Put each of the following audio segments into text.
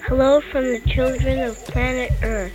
Hello from the children of planet Earth.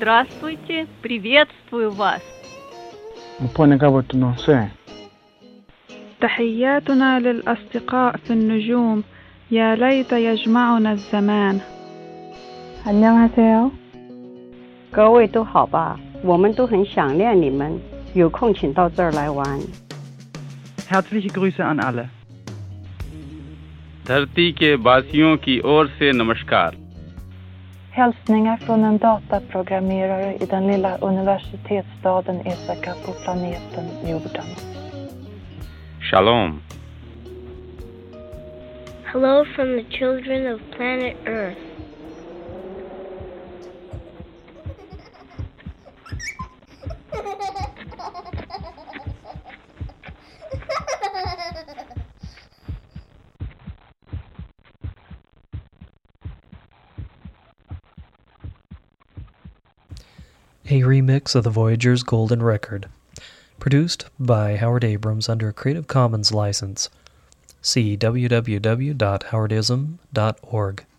Здравствуйте, приветствую вас. تحياتنا للأصدقاء في النجوم يا ليت يجمعنا الزمان. 안녕하세요. 各位都好吧？我们都很想念你们，有空请到这儿来玩。 Herzliche Grüße an alle. धरती के वासियों की ओर से नमस्कार. Hälsningar från en dataprogrammerare i den lilla universitetsstaden Isaka på planeten jorden. Shalom. Hello from the children of planet Earth. A remix of the Voyager's Golden Record. Produced by Howard Abrams under a Creative Commons license. See www.howardism.org.